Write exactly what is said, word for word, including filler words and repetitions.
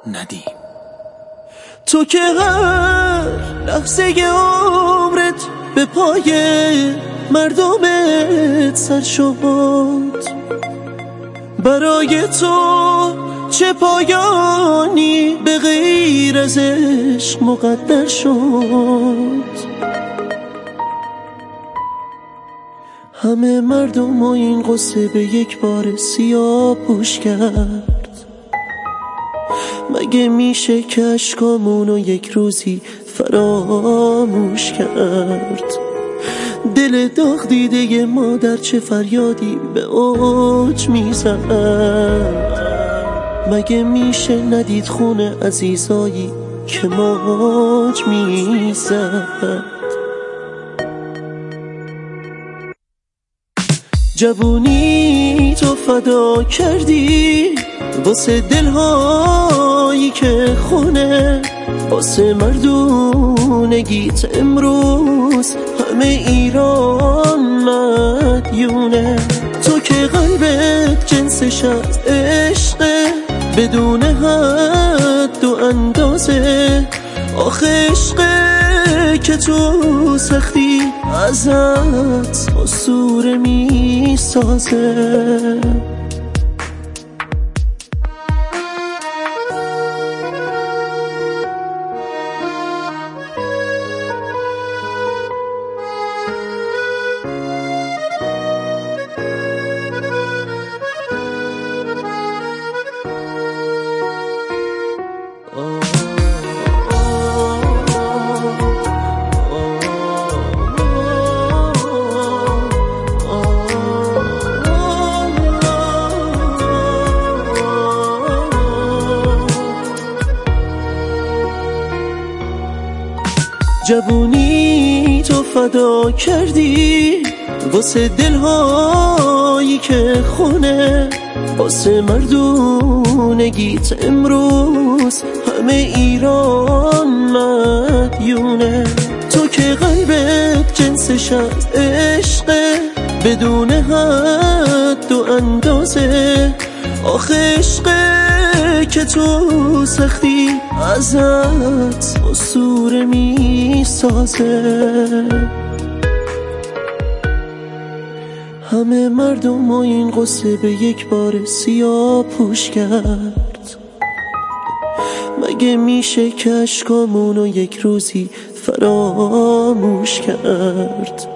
ندیم. تو که هر لحظه عمرت به پای مردمت سر شد، برای تو چه پایانی به غیر از عشق مقدر شد. همه مردم و این قصه به یک بار سیاه پوش کرد. مگه میشه که اشکامونو یک روزی فراموش کرد؟ دل داغ دیده مادر چه فریادی به اوج میزد. مگه میشه ندید خون عزیزایی که موج میزد؟ جوونی تو فدا کردی واسه دلهایی که خونه، واسه مردونگیت امروز همه ایران مدیونه. تو که قلبت جنسش از عشقه بدون حد و اندازه، آخه عشقه که تو سختی ازت اسطوره می سازه. جوونی تو فدا کردی واسه دلهایی که خونه، واسه مردونگیت امروز همه ایران مدیونه. تو که قلبت جنسش از عشقه بدون حد و اندازه، آخه عشقه که تو سختی ازت اسطوره می سازه. همه مردم و این قصه به یک بار سیاه پوش کرد. مگه میشه که اشکامونو یک روزی فراموش کرد؟